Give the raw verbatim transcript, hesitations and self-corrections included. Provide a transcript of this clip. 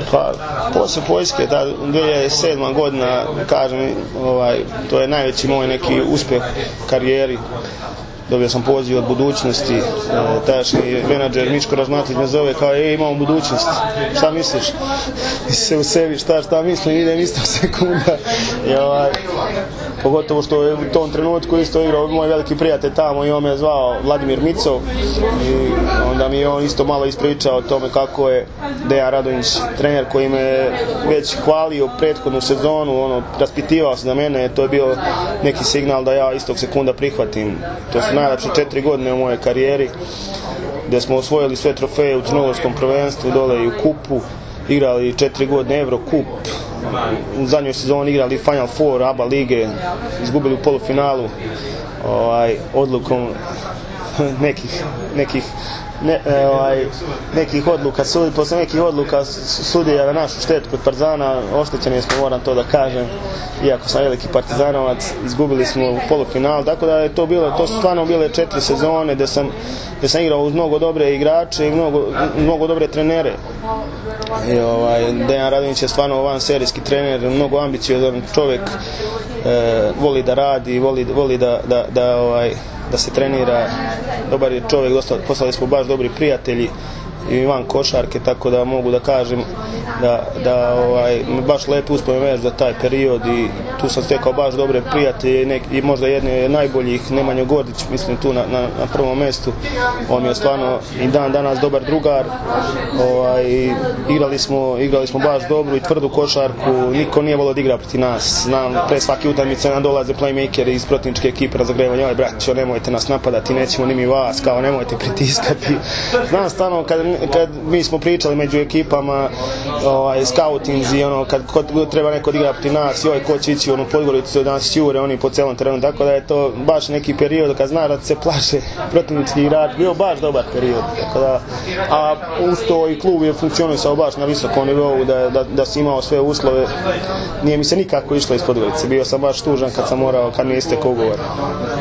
Pa, poslije Poljske, ta dvije hiljade sedma godina, kažem, ovaj, to je najveći moj neki uspjeh u karijeri. Dobio sam poziv od budućnosti, e, tadašnji menadžer Miško Razmatić me zove kao, ej, imamo budućnost, šta misliš? Se u sebi, šta, šta mislim, idem isto sekunda. I, ovaj, pogotovo što je u tom trenutku isto igrao moj veliki prijatelj tamo i on me je zvao Vladimir Micov i onda mi je on isto malo ispričao o tome kako je Dejan Radonjić, trener koji me već hvalio prethodnu sezonu, ono, raspitivao se na mene, to je bio neki signal da ja istog sekunda prihvatim. To su najlepše četiri godine u mojoj karijeri, gdje smo osvojili sve trofeje u crnogorskom prvenstvu, dole i u kupu, igrali četiri godine Eurocup, u zadnjoj sezoni igrali Final Four A B A lige, izgubili u polufinalu ovaj, odlukom nekih, nekih Ne, ovaj, nekih odluka sudi, posle nekih odluka sudija na našu štetu kod Partizana, oštećeni smo, moram to da kažem, iako sam veliki partizanovac, izgubili smo u polufinalu, tako da je to bilo, to su stvarno bile četiri sezone gdje sam, gdje sam igrao uz mnogo dobre igrače i mnogo, mnogo dobre trenere. I, ovaj, Dejan Radonjić je stvarno van serijski trener, mnogo ambiciozan čovjek, e, voli da radi, voli, voli da, da, da ovaj, da se trenira, dobar je čovjek, dosta, postali smo baš dobri prijatelji i van košarke, tako da mogu da kažem da, da ovaj, baš lepo uspomenu već za taj period i tu sam stekao baš dobre prijatelje nek, i možda jedne najboljih, Nemanjo Gordić, mislim tu na, na, na prvom mjestu, on je stvarno i dan danas dobar drugar, ovaj, igrali, smo, igrali smo baš dobru i tvrdu košarku, niko nije volio da igra proti nas, znam, pre svake utakmice nam dolaze playmakeri iz protivničke ekipe razagrevanja, oj braćo, nemojte nas napadati, nećemo ni mi vas, kao nemojte pritiskati, znam stvarno kad kad mi smo pričali među ekipama, ovaj, scoutinzi, ono, kad kod, treba neko igra protiv nas, joj, ko će ići u onu Podgoricu, da nas ćure oni po celom terenu, tako da je to baš neki period kad zna da se plaše protivnički igrač, bio baš dobar period, tako da, a uz to i klub je funkcionisao baš na visokom nivou, da, da, da si imao sve uslove, nije mi se nikako išlo iz Podgorice, bio sam baš tužan kad sam morao, kad mi je istekao ugovor.